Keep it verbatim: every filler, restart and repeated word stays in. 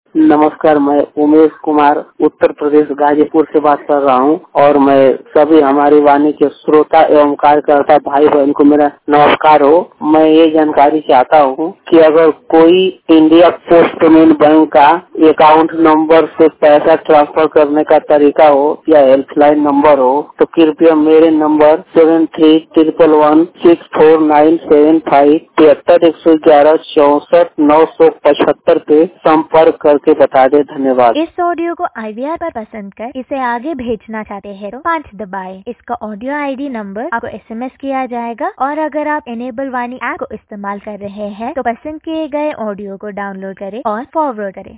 नमस्कार, मैं उमेश कुमार उत्तर प्रदेश गाजीपुर से बात कर रहा हूं और मैं सभी हमारी वाणी के श्रोता एवं कार्यकर्ता भाई बहन को मेरा नमस्कार हो। मैं ये जानकारी चाहता हूं कि अगर कोई इंडिया पोस्ट पेमेंट बैंक का अकाउंट नंबर से पैसा ट्रांसफर करने का तरीका हो या हेल्पलाइन नंबर हो तो कृपया मेरे number seven three triple one six four nine seven five तिहत्तर एक सौ ग्यारह चौसठ नौ सौ पचहत्तर पे संपर्क करके बता दे। धन्यवाद। इस ऑडियो को आई वी आर पर पसंद कर इसे आगे भेजना चाहते हैं तो पाँच दबाएं। इसका ऑडियो आई डी नंबर आपको एस एम एस किया जाएगा और अगर आप एनेबल वाणी ऐप को इस्तेमाल कर रहे हैं तो पसंद किए गए ऑडियो को डाउनलोड करें और फॉरवर्ड करें।